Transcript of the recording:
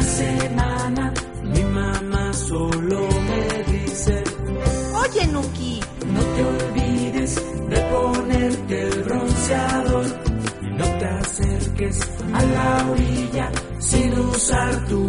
semana mi mamá solo me dice: Oye, Nuki, no te olvides de ponerte el bronceador y no te acerques a la orilla sin usar tu